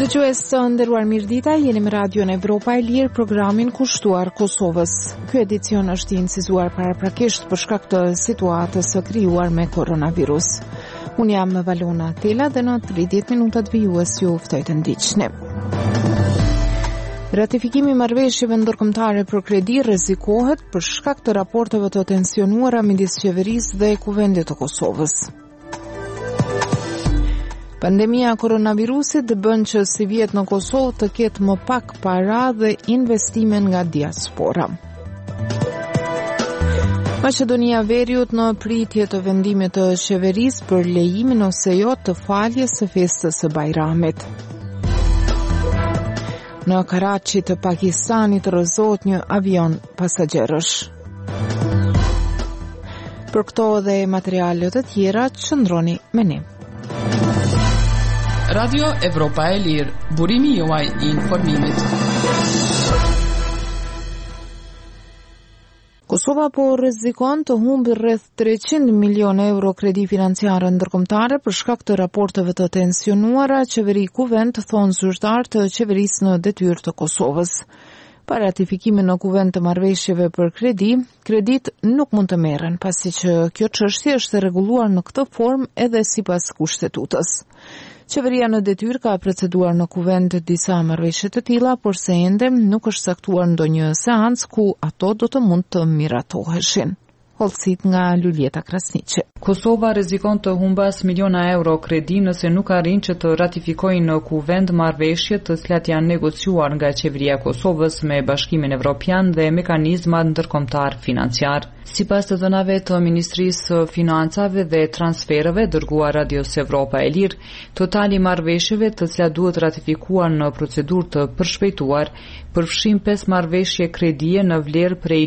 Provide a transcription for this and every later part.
Dëgjues të nderuar, mirëdita, jeni me Radion Evropa e Lirë, programin kushtuar Kosovës. Ky edicion është i incizuar paraprakisht për shkak të situatës së krijuar me koronavirus. Unë jam Valona Tela dhe në 30 minutat vijues ju ftoj të ndiqni. Ratifikimi i marrëveshjeve ndërkombëtare për kredi rrezikohet për shkak të raporteve të tensionuara midis qeverisë dhe Kuvendit të Kosovës. Pandemia koronavirusit bën që si vjet në Kosovë të ketë më pak para dhe investime nga diaspora. Maqedonia Veriut në pritje të vendimit të qeverisë për lejimin ose jo të faljes së festës së Bajramit. Në Karachi të Pakistanit rrëzohet një avion pasagjerësh. Për këto dhe materiale të tjera qëndroni me ne. Radio Evropa e Lirë, burimi juaj i informimit. Kosova po rrezikon të humbë rreth 300 milionë euro kredi financiare ndërkombëtare për shkak të raporteve të tensionuara qeveri-kuvend, thonë zyrtar të qeverisë në detyrë të Kosovës. Pa ratifikimin në kuvend të marrëveshjeve për kredit nuk mund të merren, pasi që kjo çështje është rregulluar në këtë formë edhe sipas kushtetutës. Qeveria në detyrë ka proceduar në kuvend disa marrëveshje të tilla, por se ende nuk është saktuar ndonjë seancë ku ato do të mund të miratoheshin. Hollësit nga Luljeta Krasniqi. Kosova rrezikon të humbas miliona euro kredi nëse nuk arrin që të ratifikojnë në kuvend marrëveshjet të cilat janë negociuar nga qeveria e Kosovës me Bashkimin Evropian dhe mekanizmat ndërkombëtar financiar. Sipas të dhënave të Ministrisë së Financave dhe Transfereve dërguar Radios Evropa e Lirë, totali marrëveshjeve të cilat duhet ratifikuar në procedurë të përshpejtuar përfshin 5 marrëveshje kredie në vlerë prej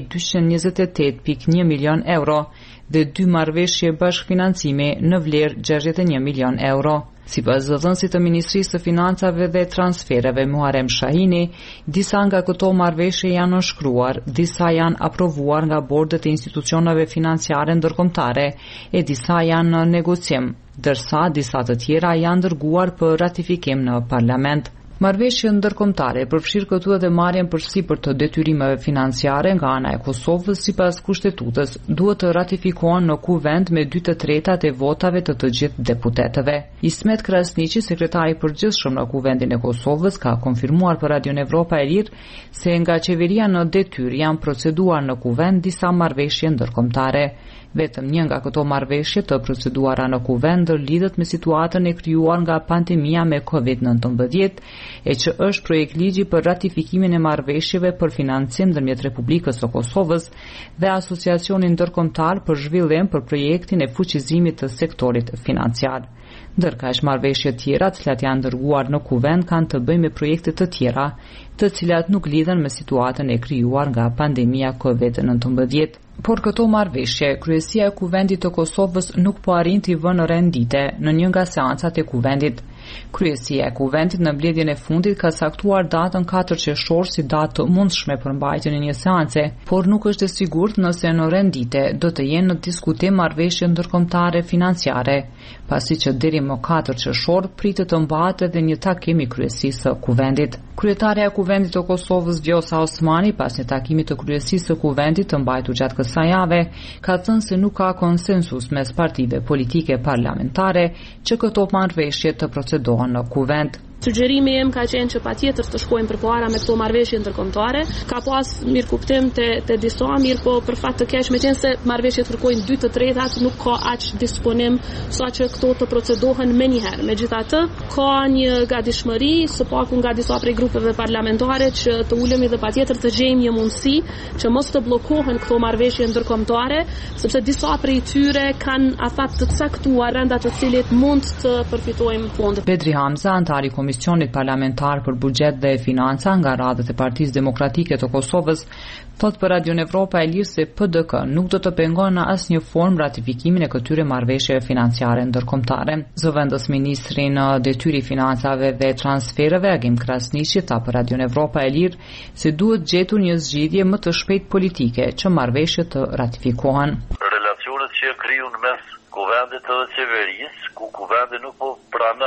228.1 milion euro dhe 2 marrëveshje bashkëfinancimi në vlerë 61 milion euro. Sipas dhënësit të Ministrisë së Financave dhe Transfereve Muharrem Shahini, disa nga këto marrëveshje janë nënshkruar, disa janë aprovuar nga bordet e institucioneve financiare ndërkombëtare e disa janë në negocim, ndërsa disa të tjera janë dërguar për ratifikim në parlament. Marrëveshjet ndërkombëtare përfshir këtu edhe marrjen përsipër të detyrimeve financiare nga ana e Kosovës sipas kushtetutës, duhet të ratifikohen në kuvend me 2/3 e votave të gjithë deputetëve. Ismet Krasniqi, sekretari i përgjithshëm në Kuvendin e Kosovës, ka konfirmuar për Radion Evropa e Lirë se nga qeveria në detyrë janë proceduar në kuvend disa marrëveshje ndërkombëtare. Vetëm një nga këto marrëveshje të proceduara në kuvend lidhet me situatën e krijuar nga pandemia me COVID-19, e që është projekt ligji për ratifikimin e marrëveshjeve për financim ndërmjet Republikës së Kosovës dhe Asociacionin ndërkombëtar për zhvillim për projektin e fuqizimit të sektorit financiar. Ndërkaq marrëveshje tjera të cilat janë dërguar në kuvend kanë të bëjnë me projekte të tjera, të cilat nuk lidhen me situatën e krijuar nga pandemia COVID-19. Por këto marrëveshje, kryesia e Kuvendit të Kosovës nuk po arrin t'i vënë rendite në një nga seancat e kuvendit. Kryesia e Kuvendit në mbledhjen e fundit ka saktuar datën 4 qershor si datë të mundshme për mbajtjen e një seance, por nuk është e sigurt nëse në rendite do të jenë në diskutim marrëveshje ndërkombëtare financiare, pasi që deri më 4 qershor pritet të mbahet edhe një takim i kryesisë së Kuvendit. Kryetaria e Kuvendit të Kosovës Vjosa Osmani, pas një takimi të kryesisë së Kuvendit të mbajtur gjatë kësaj jave, ka thënë se nuk ka konsensus mes partive politike parlamentare që këto marrëveshje të procedohen në kuvend. Sugjerimi im ka qenë që patjetër të shkojmë përpara me këto marrëveshje ndërkombëtare. Ka pas mirëkuptim te disa, mirë po për fat të keq, meqense marrëveshjet kërkojnë 2/3, nuk ka aq disponim saqë këto të procedohen menjëherë. Megjithatë, ka një gatishmëri së paku nga disa prej grupeve parlamentare që të ulemi dhe patjetër të gjejmë një mundësi që mos të bllokohen këto marrëveshje ndërkombëtare, sepse disa prej tyre kanë afat të caktuar rreth të cilit mund të përfitojmë fondet. Bedri Hamza, antari Komisionit Parlamentar për Buxhet dhe Financa nga radhët e Partisë Demokratike të Kosovës, thot për Radion Evropa e Lirë se PDK nuk do të pengon në asnjë formë ratifikimin e këtyre marrëveshjeve financiare ndërkombëtare. Zëvendës ministri në detyrë financave dhe transfereve Agim Krasniqi tha për Radion Evropa e Lirë se duhet gjetur një zgjidhje më të shpejtë politike që marrëveshjet të ratifikohen. Relacionet që kriju në mes kuvendit dhe qeverisë, ku kuvendi nuk po pranon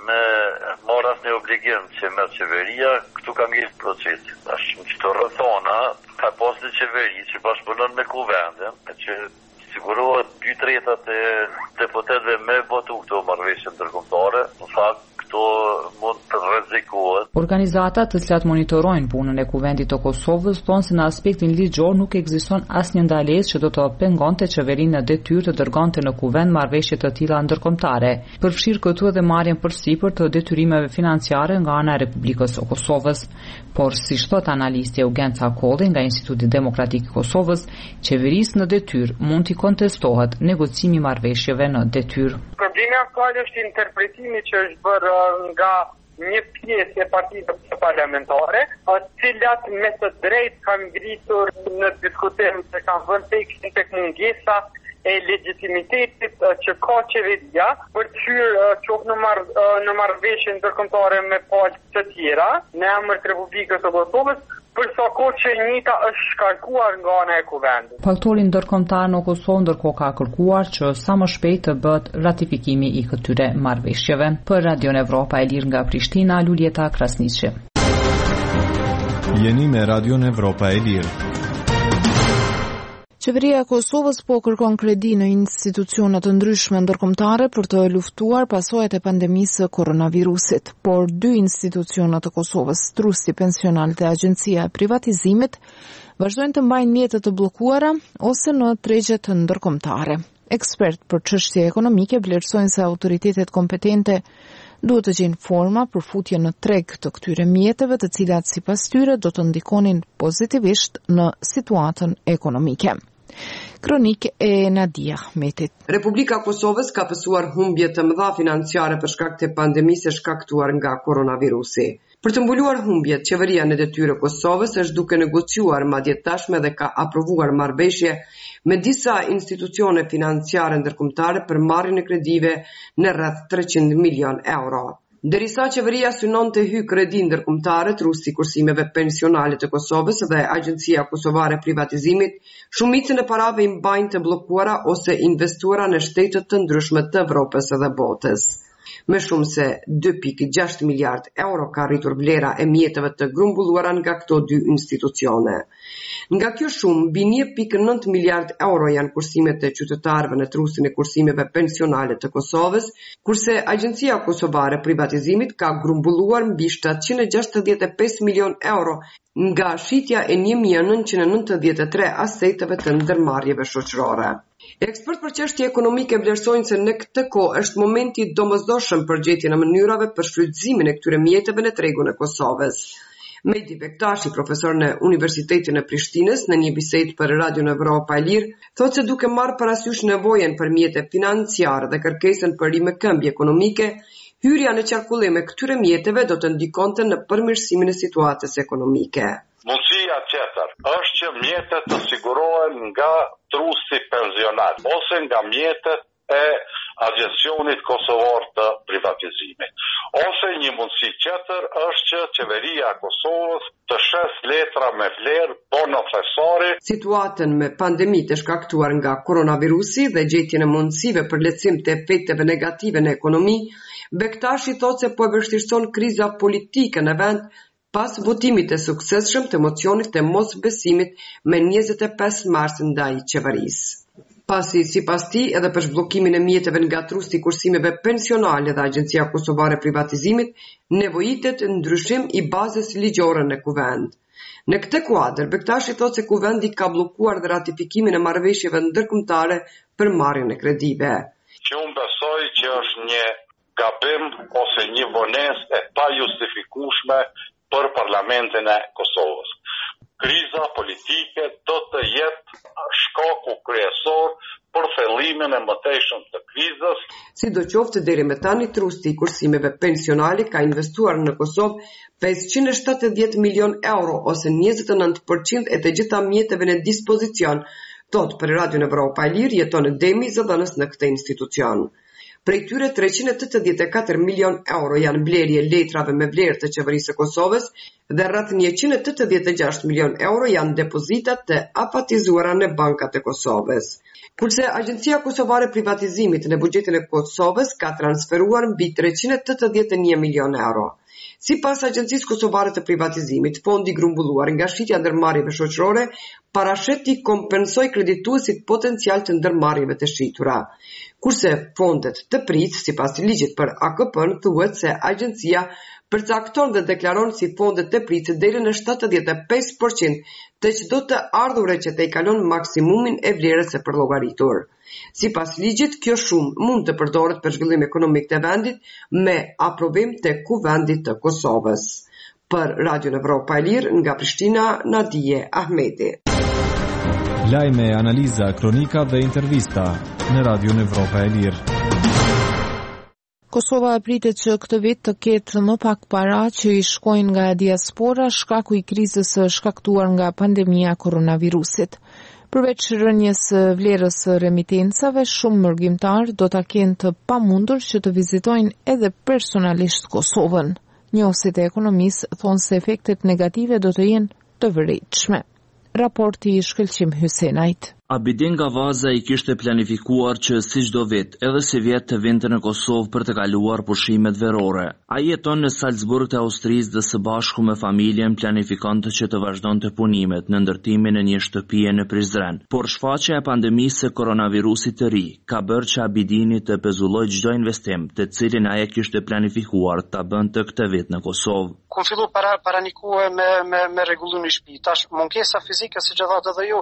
me marrë asnjë obligim që me qeveria, këtu ka ngjitur procesi. Tash në çdo rrethona ka pasur qeveri që bashkëpunon me kuvendin, që sigurohet 2/3 e deputetëve me votu këto marrëveshje ndërkombëtare. Në fakt këto mund të rrezikohet. Organizatat të cilat monitorojnë punën e Kuvendit të Kosovës thonë se në aspektin ligjor nuk ekziston asnjë ndalesë që do të pengonte qeverinë në detyrë të dërgonte në kuvend marrëveshje të tilla ndërkombëtare. Përfshir këtu edhe marrjen përsipër të detyrimeve financiare nga ana e Republikës së Kosovës. Por si thot analisti Eugenca Kolli nga Instituti Demokratik i Kosovës, qeverisë në detyrë mund t'i kontestohet negocimi i marrëveshjeve në detyrë. Problemi aktual është interpretimi që është bërë nga një pjesë e partive parlamentare, të cilat me të drejtë kanë ngritur në diskutim se kanë vënë tek mungesa e legitimitetit që ka qeveria për të hyrë qoftë në marrëveshje ndërkombëtare me palë të tjera në emër të Republikës së Kosovës, për sa kohë që njëta është shkarkuar nga ana e kuvendit. Faktori ndërkombëtar në Kosovë ndërkohë ka kërkuar që sa më shpejt të bëhet ratifikimi i këtyre marrëveshjeve. Për Radio Evropa e Lirë nga Prishtina, Luljeta Krasniqi. Jeni me Radio Evropa e Lirë. Qeveria e Kosovës po kërkon kredi në institucione të ndryshme ndërkombëtare për të luftuar pasojat e pandemisë së koronavirusit, por 2 institucione të Kosovës, Trusti Pensional dhe Agjencia e Privatizimit, vazhdojnë të mbajnë mjete të bllokuara ose në tregje të ndërkombëtare. Ekspert për çështje ekonomike vlerësojnë se autoritetet kompetente duhet të gjejnë forma për futje në treg të këtyre mjeteve, të cilat sipas tyre do të ndikonin pozitivisht në situatën ekonomike. Kronik e Nadia Ahmetit. Republika e Kosovës ka pësuar humbje të mëdha financiare për shkak të pandemisë shkaktuar nga koronavirusi. Për të mbuluar humbjet, qeveria në detyrë e Kosovës është duke negociuar madje tashme dhe ka aprovuar marrëveshje me disa institucione financiare ndërkombëtare për marrjen e kredive në rreth 300 milion euro. Derisa qeveria synon të hyjë kredi ndërkombëtare, Trusti i Kursimeve Pensionale të Kosovës dhe Agjencia Kosovare e Privatizimit, shumicën e parave i mbajnë të bllokuara ose investuara në shtetet të ndryshme të Evropës dhe botës. Me shumë se 2.6 miliard euro ka rritur vlera e mjeteve të grumbulluara nga këto 2 institucione. Nga kjo shumë, mbi 1.9 miliard euro janë kursimet e qytetarëve në Trustin e Kursimeve Pensionale të Kosovës, kurse Agjencia Kosovare e Privatizimit ka grumbulluar mbi 765 milion euro nga shitja e 1993 aseteve të ndërmarrjeve shoqërore. Ekspert për çështje ekonomike vlerësojnë se në këtë kohë është momenti i domosdoshëm për gjetjen e mënyrave për shfrytëzimin e këtyre mjeteve në tregun e Kosovës. Mehdi Bektashi, profesor në Universitetin e Prishtinës, në një bisedë për Radio Evropa e Lirë, thotë se duke marrë parasysh nevojën për mjete financiare dhe kërkesën për rimëkëmbje ekonomike, hyrja në qarkullim e këtyre mjeteve do të ndikonte në përmirësimin e situatës ekonomike. Mundësia tjetër është që mjetet të sigurohen nga Trusti Pensional ose nga mjetet e Agjencionit Kosovar të Privatizimit. Ose një mundësi tjetër është që qeveria e Kosovës të shes letra me vlerë bono thesari. Situatën me pandemi të shkaktuar nga koronavirusi dhe gjetjen e mundësive për lehtësim të efekteve negative në ekonomi, Bektashi thotë se po e vështirëson kriza politike në vend pas votimit të suksesshëm të mocionit të mosbesimit me 25 mars ndaj qeverisë. Pasi sipas tij edhe për zhbllokimin e mjeteve nga Trusti i Kursimeve Pensionale dhe Agjencia Kosovare e Privatizimit nevojitet ndryshim i bazës ligjore në kuvend. Në këtë kuadër, Bektashi thotë se kuvendi ka bllokuar dhe ratifikimin e marrëveshjeve ndërkombëtare për marrjen e kredive. Që unë besoj që është një gabim ose një vonesë e pa justifikueshme për parlamentin e Kosovës. Kriza politike do të jetë shkaku kryesor për thellimin e mëtejshëm të krizës. Sidoqoftë deri më tani Trusti i Kursimeve Pensionale ka investuar në Kosovë 570 milion euro ose 29% e të gjitha mjeteve në dispozicion, thot për Radio Evropa e Lirë jeton Demi Zëdhënës në këtë institucion. Prej tyre 384 milion euro janë blerje letrave me vlerë të qeverisë së Kosovës dhe rreth 186 milion euro janë depozitat të apatizuara në bankat e Kosovës. Kurse Agjencia Kosovare e Privatizimit në buxhetin e Kosovës ka transferuar mbi 381 milion euro. Sipas Agjencisë Kosovare të Privatizimit, fondi grumbulluar nga shitja e ndërmarrjeve shoqërore parashet t'i kompensoj kredituesit potencial të ndërmarrjeve të shitura. Kurse fondet të pritë, sipas ligjit për AKP-n, thuhet se agjencia përcakton dhe deklaron si fondet të pritë deri në 75% të çdo të ardhure që të i kalon maksimumin e vlerës së përllogaritur. Sipas ligjit, kjo shumë mund të përdoret për zhvillim ekonomik të vendit me aprovim të Kuvendit të Kosovës. Për Radio Evropa e Lirë nga Prishtina, Nadije Ahmeti. Lajme, analiza, kronika dhe intervista në Radio Evropa e Lirë. Kosova pritet që këtë vit të ketë më pak para që i shkojnë nga diaspora shkaku i krizës së shkaktuar nga pandemia koronavirusit. Përveç rënjes vlerës së remitencave, shumë mërgjimtar do ta kenë të pamundur që të vizitojnë edhe personalisht Kosovën. Njohësit e ekonomisë thonë se efektet negative do të jenë të vërejtshme. Raporti i Shkëlqim Hysenajt. Abidin Gavaza i kishte planifikuar që si çdo vit, edhe si vjet të vinte në Kosovë për të kaluar pushimet verore. Ai jeton në Salzburg të Austrisë dhe së bashku me familjen planifikonte që të vazhdonte punimet në ndërtimin e një shtëpie në Prizren. Por shfaqja e pandemisë së koronavirusit të ri ka bërë që Abidini të pezulloj çdo investim të cilin ai kishte planifikuar ta bënte këtë vit në Kosovë. Kur fillu paranikue me rregullimin e shtëpisë, tash mungesa fizike siç e thotë edhe ju,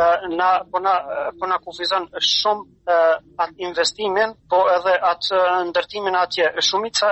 po na kufizon shumë atë investimin, po edhe atë ndërtimin atje. Shumica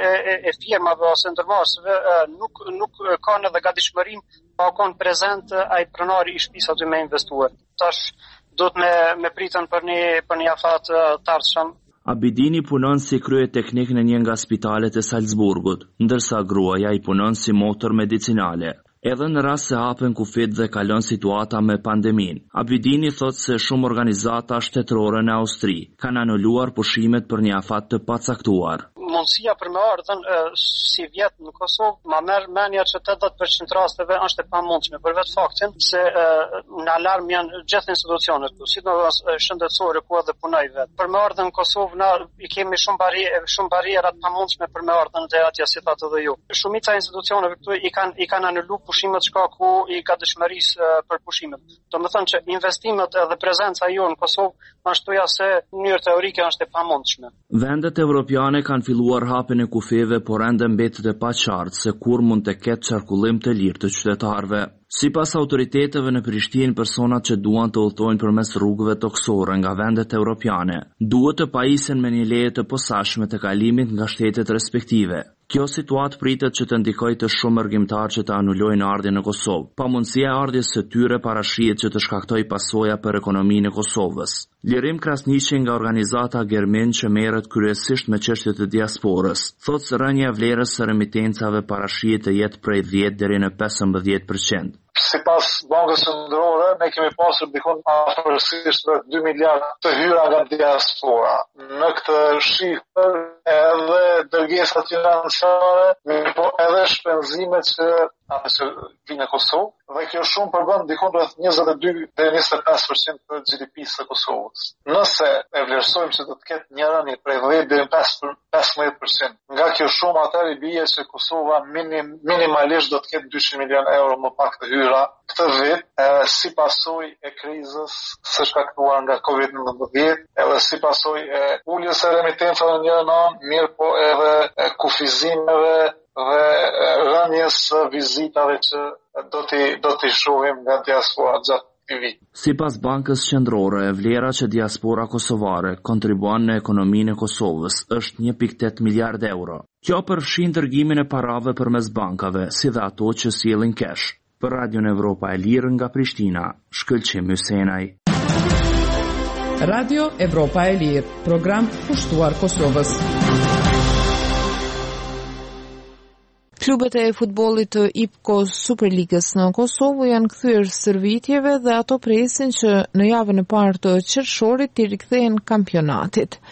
e firmave ose ndërmarrësve nuk kanë edhe gatishmërinë pa qenë prezent ai pronari i shtëpisë aty me investuar. Tash do të me pritën për një afat të ardhshëm. Abidini punon si krye teknik në një nga spitalet e Salzburgut, ndërsa gruaja i punon si motor medicinale. Edhe në rast se hapen kufit dhe kalon situata me pandemin. Abidini thot se shumë organizata shtetërore në Austri kanë anuluar pushimet për një afat të pacaktuar. Mundësia për me ardhen si vjet në Kosovë, ma merr mendja që 80% rasteve është e pamundshme për vetë faktin se në alarm janë gjithë institucionet, sidomos shëndetësore ku edhe punoj vetë. Për me ardhen në Kosovë na i kemi shumë barriera të pamundshme për me ardhen dhe atje si thatë edhe ju. Shumica e institucioneve këtu i kanë anuluar pushimet shkaku i gatishmërisë për pushimet. Domethënë që investimet edhe prezenca jonë në Kosovë ashtu ja se në mënyrë teorike është e pamundshme. Vendet evropiane kanë filluar hapjen e kufeve, por ende mbetet e paqartë se kur mund të ketë qarkullim të lirë të qytetarëve. Sipas autoriteteve në Prishtinë, personat që duan të udhtojnë përmes rrugëve toksore nga vendet evropiane duhet të pajisen me një leje të posaçme të kalimit nga shtetet respektive. Kjo situatë pritet që të ndikojë të shumë mërgjimtar që të anulojnë ardhjen në Kosovë. Pamundësia e ardhjes së tyre parashihet që të shkaktojë pasoja për ekonominë e Kosovës. Lirim Krasniqi nga organizata Germin që merret kryesisht me çështjet e diasporës, thotë se rënja e vlerës së remitencave parashihet të jetë prej 10 deri në 15%. Sipas Bankës Qendrore, ne kemi pasur dikon afërsisht 2 miliard të hyra nga diaspora. Në këtë shifër edhe dërgesat financiare, po edhe shpenzimet që vinë në Kosovë, dhe kjo shumë përbën dikon rreth 22 deri 25% të GDP-së së Kosovës. Nëse e vlerësojmë që do të ketë një rënje prej 10 deri në 15%, nga kjo shumë atëherë i bie që Kosova minimalisht do të ketë 200 milion euro më pak të hyra këtë vit, si pasojë e krizës së shkaktuar nga COVID-19, edhe si pasojë e uljes së remitencave në një anë, mirë po edhe kufizimeve dhe rënjes vizitave që do t'i shohim nga diaspora gjatë këtij viti. Sipas Bankës Qendrore, vlera që diaspora kosovare kontribuon në ekonominë e Kosovës është 1.8 miliard euro. Kjo përfshin dërgimin e parave përmes bankave, si dhe ato që sjellin kesh. Për Radio Evropa e Lirë nga Prishtina, Shkëlqim Hysenaj. Radio Evropa e Lirë, program kushtuar Kosovës. Klubet e futbollit të IPCO Superligës në Kosovë janë kthyer stërvitjeve dhe ato presin që në javën e parë të qershorit të rikthehen kampionatit.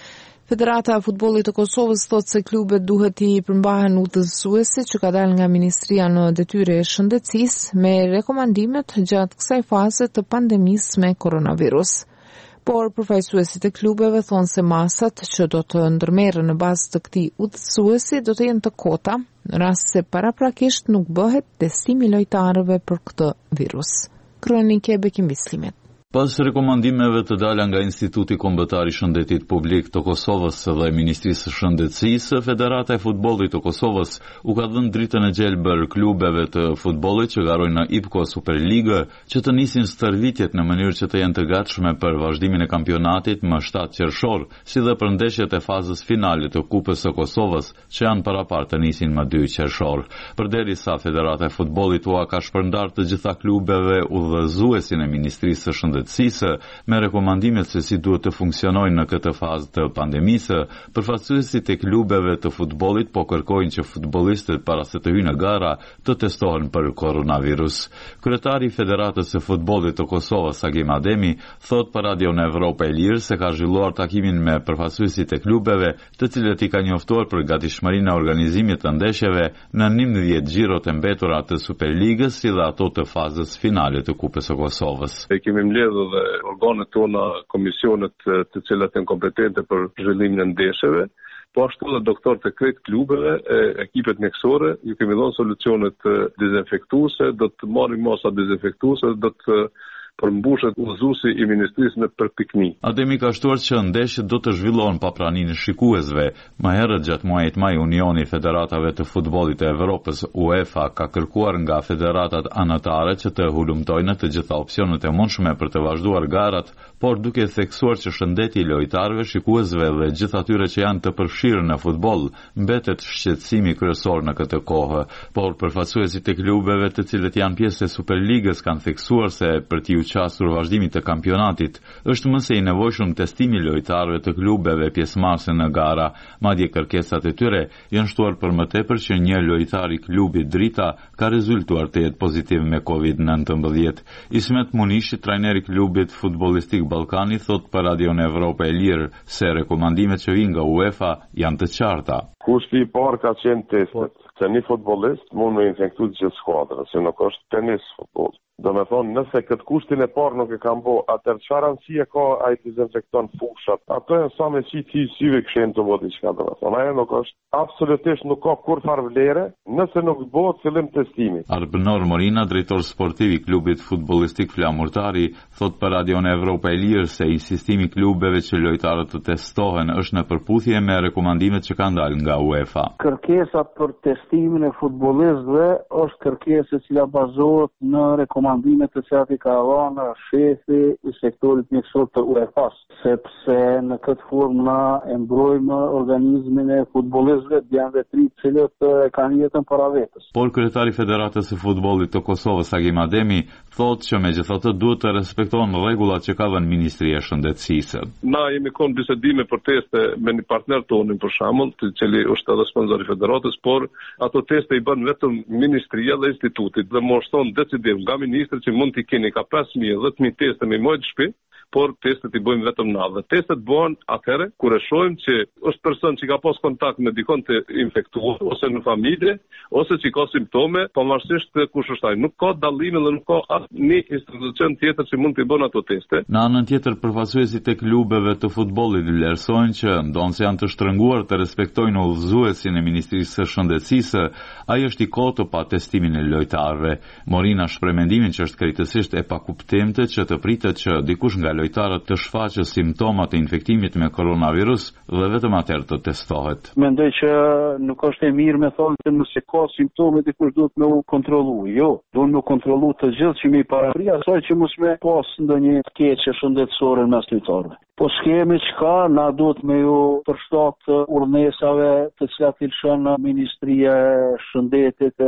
Federata e Futbollit të Kosovës thotë se klubet duhet I përmbahen udhëzuesit që ka dalë nga Ministria në detyre e shëndetësisë me rekomandimet gjatë kësaj faze të pandemisë me koronavirus. Por përfaqësuesit e klubeve thonë se masat që do të ndërmerren në bazë të këtij udhëzuesi do të jenë të kota, në rast se paraprakisht nuk bëhet testimi lojtarëve për këtë virus. Kronike Bekim Bislimet. Pas rekomandimeve të dala nga Instituti Kombëtar I Shëndetit Publik të Kosovës dhe Ministrisë së Shëndetësisë, Federata e Futbollit të Kosovës u ka dhënë dritën e gjelbër klubeve të futbollit që garojnë në IPCO Superligë që të nisin stërvitjet në mënyrë që të jenë të gatshme për vazhdimin e kampionatit më 7 qershor, si dhe për ndeshjet e fazës finale të Kupës së Kosovës që janë parapartë të nisin më 2 qershor. Përderisa Federata e Futbollit ua ka shpërndar të gjitha klubeve udhëzuesin e Ministrisë së Shëndetësisë me rekomandimet se si duhet të funksionojnë në këtë fazë të pandemisë, përfaqësuesit e klubeve të futbollit po kërkojnë që futbollistët para se të hyjnë në gara të testohen për koronavirus. Kryetari I Federatës së Futbollit të Kosovës, Agim Ademi, thot për Radio në Evropë e Lirë se ka zhvilluar takimin me përfaqësuesit e klubeve, të cilët I ka njoftuar për gatishmërinë e organizimit të ndeshjeve në 11 xhirot e mbetura të Superligës, si dhe ato të fazës finale të Kupës së Kosovës. Dhe organet tona, komisionet të cilat janë kompetente për zhvillimin e ndeshjeve, po ashtu dhe doktorët e krejt klubeve, ekipet mjekësore, ju kemi dhënë solucionet dezinfektuese, do të marrim masa dezinfektuese, do të përmbushet udhëzuesi I Ministrisë me përpikni. Ademi ka shtuar që ndeshjet do të zhvillohen pa praninë e shikuesve. Më herët gjatë muajit maj Unioni I Federatave të Futbollit të Evropës UEFA ka kërkuar nga federatat anëtare që të hulumtojnë të gjitha opsionet e mundshme për të vazhduar garat, por duke theksuar që shëndeti I lojtarëve, shikuesve dhe gjithë atyre që janë të përfshirë në futboll mbetet shqetësimi kryesor në këtë kohë. Por përfaqësuesit e klubeve të cilët janë pjesë e Superligës kanë theksuar se për t'i qasur vazhdimit të kampionatit, është më së I nevojshëm testimi lojtarëve të klubeve pjesëmarrëse në gara, madje kërkesat e tyre janë shtuar për më tepër që një lojtar I klubit Drita ka rezultuar të jetë pozitiv me COVID-19. Ismet Munishi, trajneri I klubit futbollistik Ballkani, thot për Radio në Evropë e Lirë se rekomandimet që vijnë nga UEFA janë të qarta. Kushti I parë ka qenë testet, që një futbollist mund me infektu gjithë skuadrën, se nuk është tenis futboll. Do me thonë, nëse këtë kushtin e parë nuk e kam bo, atër çfarë rëndësie ka ai të dezinfekton fushat? Ato janë sa me qitë syve këshen të vodi qka do me thonë. Ajo nuk është, absolutisht nuk ka kur farë vlere, nëse nuk bëhet fillim testimi. Arbënor Morina, drejtor sportiv I klubit futbollistik Flamurtari, thot për Radio në Evropë e Lirë se insistimi klubeve që lojtarët të testohen është në përputhje me rekomandimet që kanë dalë nga UEFA. Kërkesa për testimin e futbollistëve është kërkesë e cila bazohet në rekomandimet të cilat I ka dhënë shefi I sektorit mjekësor të UEFA-s, sepse në këtë formë na e mbrojmë organizmin e futbollistëve janë vetëri të cilët e kanë jetën para vetes. Por kryetari I Federatës së Futbollit të Kosovës, Agim Ademi, thotë që megjithatë duhet të respektohen rregullat që ka dhënë Ministria e Shëndetësisë. Na jemi kon bisedime për teste me një partner tonë për shembull, I cili është edhe sponsor I Federatës, por ato teste I bën vetëm Ministria dhe institutit dhe moshton decidim nga ministri që mund t'i keni ka 5.000-10.000 teste me mojtë shtëpi, por testet I bëjmë vetëm na. Dhe testet bëhen atëherë kur e shohim që është person që ka pas kontakt me dikon të infektuar ose në familje ose që ka simptome, pavarësisht kush është ai. Nuk ka dallim dhe nuk ka asnjë institucion tjetër që mund të bëjë ato teste. Në anën tjetër, përfaqësuesit e klubeve të futbollit vlerësojnë që ndonse janë të shtrënguar të respektojnë udhëzuesin e Ministrisë së Shëndetësisë, ai është I kotë pa testimin e lojtarëve. Morina shpreh mendimin që është krejtësisht e pakuptimte që të pritet që dikush nga lojtarët të shfaqë simptomat e infektimit me koronavirus dhe vetëm atëherë të testohet. Mendoj që nuk është e mirë me thonë se nëse ka simptome dikush duhet me u kontrollu. Jo, duhet me u kontrollu të gjithë që me I parapri asaj që mos me pas ndonjë keqje shëndetësore mes lojtarëve. Po skemi çka na duhet me ju përshtat urdhënesave të cilat I lëshon Ministria e Shëndetit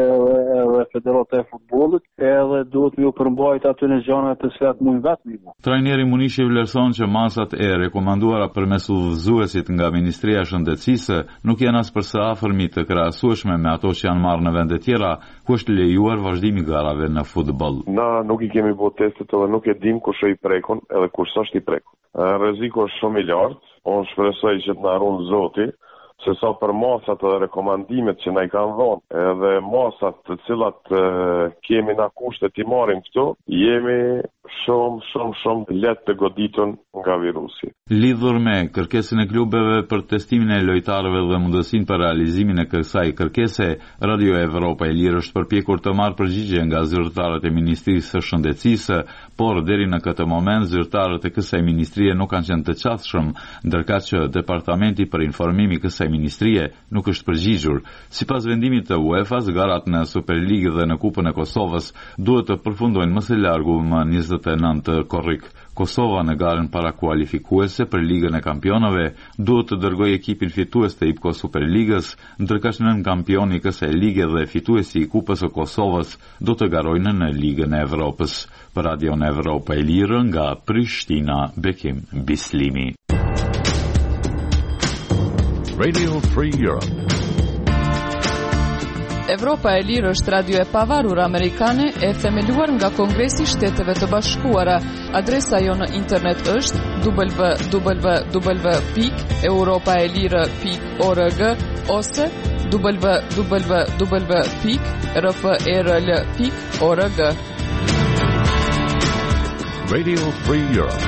e Federata e Futbollit, edhe duhet me ju përmbajt aty në gjëra të cilat mund vetëm. Trajneri Munishi vlerëson që masat e rekomanduara përmes udhëzuesit nga Ministria e Shëndetësisë nuk janë as përsa afërmi të krahasueshme me ato që janë marrë në vende tjera ku është lejuar vazhdimi i garave në futboll. Na nuk i kemi bërë testet edhe nuk e dim kush i prekun edhe kush është i prekun. Rreziku është shumë i lartë, unë shpresoj që të na ruan Zoti, se sa për masat dhe rekomandimet që na i kanë dhënë edhe masat të cilat kemi na kushtet i marrim këtu, jemi shumë letë të goditun nga virusi. Lidhur me kërkesën e klubeve për testimin e lojtarëve dhe mundësinë për realizimin e kësaj kërkese, Radio Evropa e Lirë është përpjekur të marrë përgjigje nga zyrtarët e Ministrisë së Shëndetësisë, por deri në këtë moment zyrtarët e kësaj ministrie nuk kanë qenë të qatshëm, ndërkaq që Departamenti për Informim i kësaj ministrie nuk është përgjigjur. Sipas vendimit të UEFA-s, garat në Superligë dhe në Kupën e Kosovës duhet të përfundojnë më së largu më 29 korrik. Kosova në garën para kualifikuese për Ligën e Kampionëve duhet të dërgojë ekipin fitues të IPCO Superligës, ndërkaq nën kampioni i kësaj lige dhe fituesi i Kupës së Kosovës do të garojnë në Ligën e Evropës. Për Radio Evropa e Lirë nga Prishtina, Bekim Bislimi. Radio Free Europe. Evropa e Lirë është radio e pavarur amerikane e themeluar nga Kongresi i Shteteve të Bashkuara. Adresa jo në internet është www.europaelire.org ose www.rfrl.org. Radio Free Europe.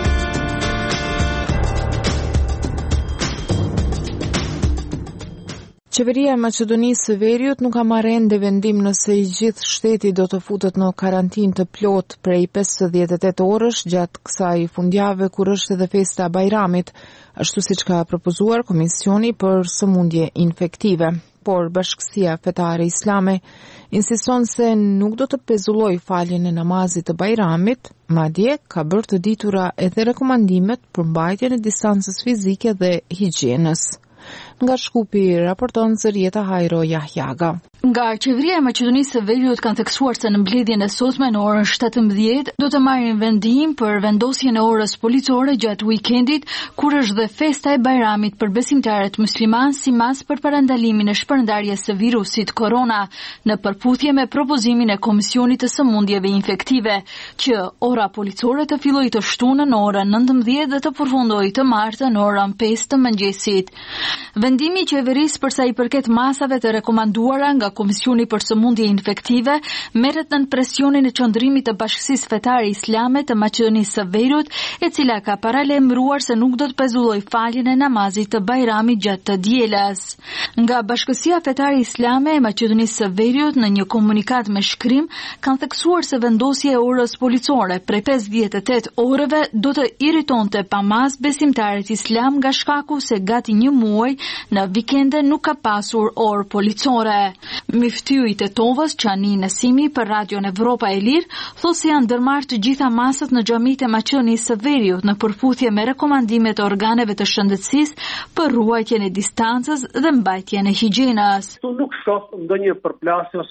Qeveria e Maqedonisë së Veriut nuk ka marrë ende vendim nëse i gjithë shteti do të futet në karantinë të plot prej 58 orësh gjatë kësaj fundjavë kur është edhe festa e Bajramit, ashtu siç ka propozuar Komisioni për sëmundje infektive. Por Bashkësia Fetare Islame insiston se nuk do të pezulloj faljen e namazit të Bajramit, madje ka bërë të ditura edhe rekomandimet për mbajtjen e distancës fizike dhe higjienës. Nga Shkupi raporton Zërieta Hajro Jahjaga. Nga qeveria e Maqedonisë së Veriut kanë theksuar se në mbledhjen e sotme në orën 17 do të marrin vendim për vendosjen e orës policore gjatë weekendit, kur është dhe festa e Bajramit për besimtarët musliman si mas për parandalimin e shpërndarjes së virusit korona, në përputhje me propozimin e Komisionit të Sëmundjeve Infektive, që ora policore të fillojë të shtunën në orën 19 dhe të përfundojë të martën në orën 5 të mëngjesit. Vendimi i qeverisë përsa i përket masave të rekomanduara nga Komisioni për Sëmundje Infektive merret nën presionin e qëndrimit të Bashkësisë Fetare Islame të Maqedonisë së Veriut, e cila ka paralajmëruar se nuk do të pezullojë faljen e namazit të Bajramit gjatë të dielës. Nga Bashkësia Fetare Islame e Maqedonisë së Veriut në një komunikat me shkrim kanë theksuar se vendosja e orës policore prej 58 orëve do të irritonte pamaz besimtarët islam nga shkaku se gati një muaj në vikende nuk ka pasur orë policore. Miftyu i Tetovës, Çani Nesimi për Radio Evropa e Lirë, thotë se janë ndërmarrë të gjitha masat në xhamitë e Maqedonisë së Veriut në përputhje me rekomandimet e organeve të shëndetësisë për ruajtjen e distancës dhe mbajtjen e higjienës. Nuk shoh ndonjë përplasje ose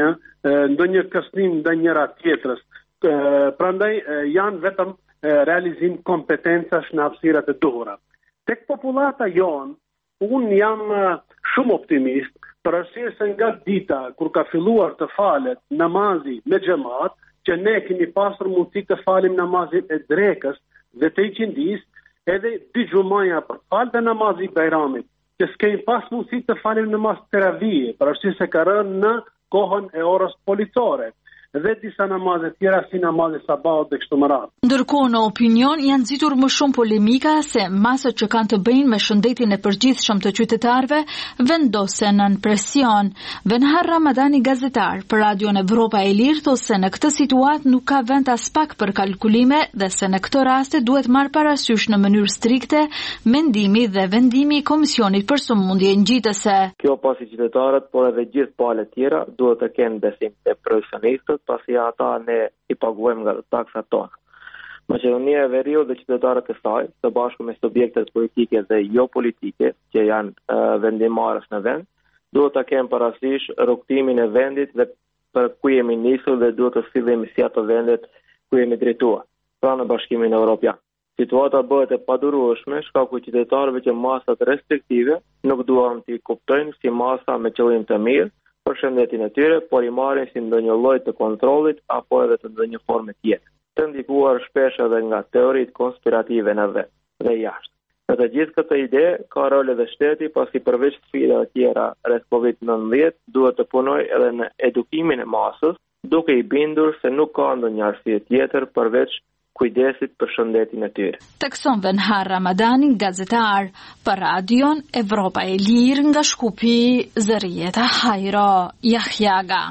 ndonjë kërcënim ndaj njëra tjetrës. Prandaj janë vetëm realizim kompetencash në hapësirat e duhura. Tek popullata jonë, unë jam shumë optimist, për arsye se nga dita kur ka filluar të falet namazi me xhamat, që ne kemi pasur mundësi të falim namazin e drekës dhe të iqindis, edhe dy xumaja për falë dhe namazi i Bajramit, që s'kemi pas mundësi të falim namaz teravije, për arsye se ka rënë në kohën e orës policore, dhe disa namazet tjera si namazi sabat dhe kështu me radhë. Ndërkohë në opinion janë nxitur më shumë polemika se masat që kanë të bëjnë me shëndetin e përgjithshëm të qytetarëve vendosen nën presion. Venhar Ramadani, gazetar për Radio Evropa e Lirë, thotë se në këtë situatë nuk ka vend as pak për kalkulime dhe se në këtë raste duhet marrë parasysh në mënyrë strikte mendimi dhe vendimi i Komisionit për Sëmundje Ngjitëse. Kjo pasi qytetarët, por edhe gjithë palët tjera duhet të kenë besim te profesionistët, pasi ata ne i paguajmë nga taksat tona. Maqedonia e Veriut dhe qytetarët e saj, së bashku me subjektet politike dhe jo politike që janë vendimarrës në vend, duhet ta kenë parasysh rrugtimin e vendit dhe për ku jemi nisur dhe duhet të sillemi si ato vendet ku jemi drejtuar. pra në Bashkimin Evropian. Situata bëhet e padurueshme shkaku qytetarëve që masat restriktive nuk duan t'i kuptojnë si masa me qëllim të mirë për shëndetin e tyre, por i marrin si ndonjë lloj të kontrollit apo edhe të ndonjë forme tjetër. Të ndikuar shpesh edhe nga teoritë konspirative në vend dhe jashtë. Në të gjithë këtë ide ka rol edhe shteti, pasi përveç sfidave të tjera rreth COVID-19 duhet të punojë edhe në edukimin e masës, duke i bindur se nuk ka ndonjë arsye tjetër përveç kujdesit për shëndetin e tyre. Tekson Venhar Ramadani, gazetar për Radion Evropa e Lirë nga Shkupi, Zërieta Hajro Jahjaga.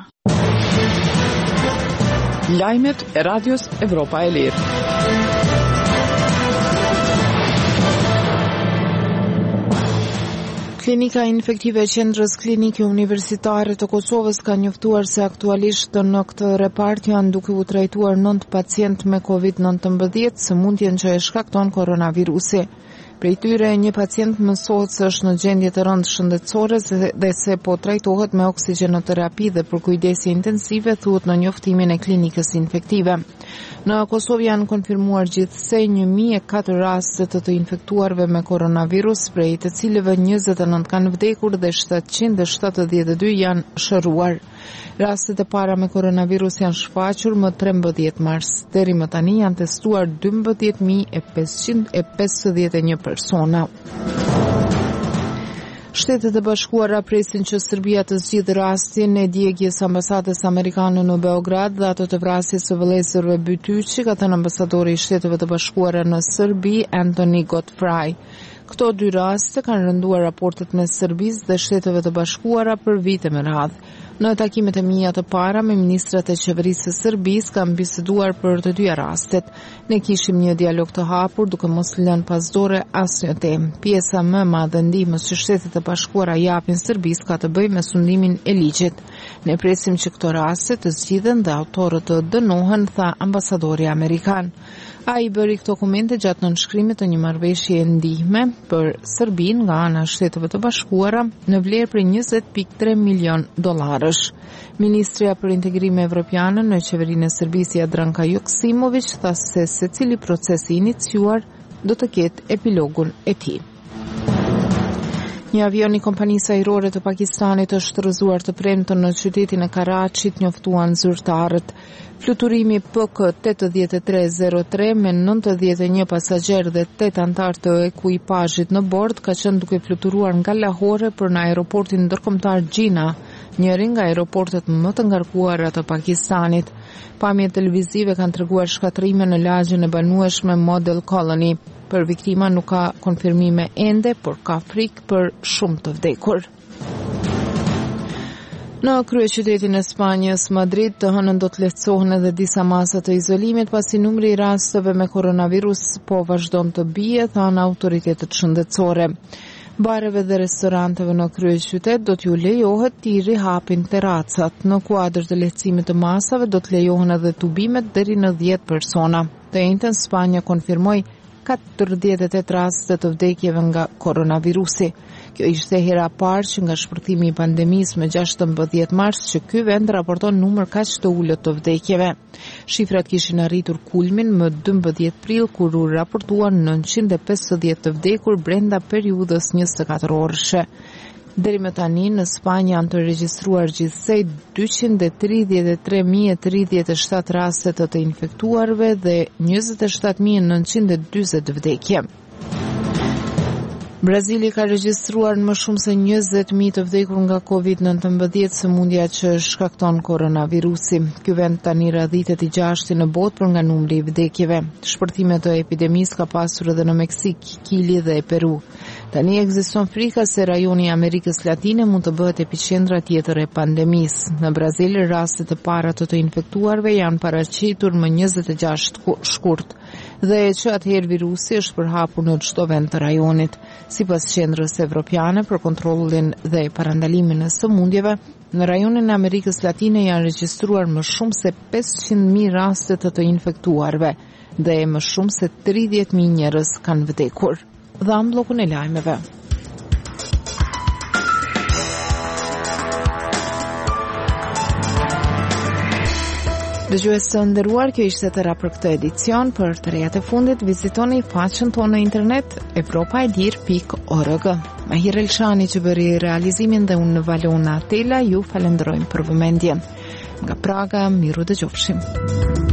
Lajmet e Radios Evropa e Lirë. Klinika infektive e Qendrës Klinike Universitare të Kosovës ka njoftuar se aktualisht në këtë repart janë duke u trajtuar 9 pacient me COVID-19, sëmundjen që e shkakton koronavirusi. Prej tyre një pacient mësohet se është në gjendje të rëndë shëndetësore dhe se po trajtohet me oksigjenoterapi dhe për kujdesje intensive, thuhet në njoftimin e klinikës infektive. Në Kosovë janë konfirmuar gjithsej 1004 raste të infektuarve me koronavirus, prej të cilëve 29 kanë vdekur dhe 772 janë shëruar. Rastet e para me koronavirus janë shfaqur më 13 mars. Deri më tani janë testuar 12.551 persona. Shtetet e Bashkuara presin që Serbia të zgjidhë rastin e djegjes ambasadës amerikane në Beograd dhe ato të vrasjes së vëllezërve Bytyçi, ka thënë ambasadori i Shteteve të Bashkuara në Serbi, Anthony Godfrey. Këto dy raste kanë rënduar raportet me Serbisë dhe Shteteve të Bashkuara për vite me radhë. Në takimet e mia të para me ministrat e qeverisë së Serbisë kam biseduar për të dyja rastet. Ne kishim një dialog të hapur duke mos lënë pasdore asnjë temë. Pjesa më e madhe e ndihmës që Shtetet e Bashkuara japin Serbisë ka të bëjë me sundimin e ligjit. Ne presim që këto raste të zgjidhen dhe autorët të dënohen, tha ambasadori amerikan. Ai bëri këto komente gjatë nënshkrimit të një marrëveshjeje ndihme për Serbinë nga ana e Shteteve të Bashkuara në vlerë për $20.3 milion. Ministria për Integrim Evropiane në qeverinë e Serbisë Jadranka Joksimović tha se secili proces i iniciuar do të ketë epilogun e tij. Një avion i kompanisë ajrore të Pakistanit është rrëzuar të premten në qytetin e Karachit, njoftuan zyrtarët. Fluturimi PK-8303 me 91 pasagjerë dhe 8 antar të ekuipazhit në bord ka qenë duke fluturuar nga Lahore për në aeroportin ndërkombëtar Gjina, njëri nga aeroportet më të ngarkuara të Pakistanit. Pamjet televizive kanë treguar shkatrime në lagjen e banueshme Model Colony. Për viktima nuk ka konfirmime ende, por ka frikë për shumë të vdekur. Në kryeqytetin e Spanjës, Madrid, të hënën do të lehtësohen edhe disa masa të izolimit pasi numri i rasteve me koronavirus po vazhdon të bie, thanë autoritetet shëndetësore. Bareve dhe restoranteve në kryeqytet do t'ju lejohet t'i rihapin terracat. Në kuadër të lehtësimit të masave do të lejohen edhe tubimet deri në 10 persona. Të njëjtën Spanja konfirmoi 48 raste të vdekjeve nga koronavirusi. Kjo ishte hera parë që nga shpërthimi i pandemisë me 16 mars që ky vend raporton numër kaq të ulët të vdekjeve. Shifrat kishin arritur kulmin më 12 prill kur u raportuan 950 të vdekur brenda periudhës 24 orëshe. Deri më tani në Spanjë janë të regjistruar gjithsej 233.037 raste të infektuarve dhe 27.940 vdekje. Brazili ka regjistruar më shumë se 20.000 të vdekur nga COVID-19, sëmundja që shkakton koronavirusi. Ky vend tani radhitet i 6 në botë për nga numri i vdekjeve. Shpërthimet të epidemisë ka pasur edhe në Meksik, Kili dhe Peru. Tani ekziston frika se rajoni i Amerikës Latine mund të bëhet epiqendra tjetër e pandemisë. Në Brazil, rastet e para të infektuarve janë paraqitur më 26 shkurt dhe që atëherë virusi është përhapur në çdo vend të rajonit. Sipas Qendrës Evropiane për kontrollin dhe parandalimin e sëmundjeve, në rajonin e Amerikës Latine janë regjistruar më shumë se 500.000 raste të infektuarve dhe më shumë se 30.000 njerëz kanë vdekur. Dham bllokun e lajmeve. Dëgjues të nderuar, kjo ishte tëra për këtë edicion. Për të rejat e fundit, vizitoni faqen tonë në internet evropaedir.org. Mahir Elshani që bëri realizimin dhe unë në Valona Tela, ju falenderojmë për vëmendjen. Nga Praga, miru dëgjofshim.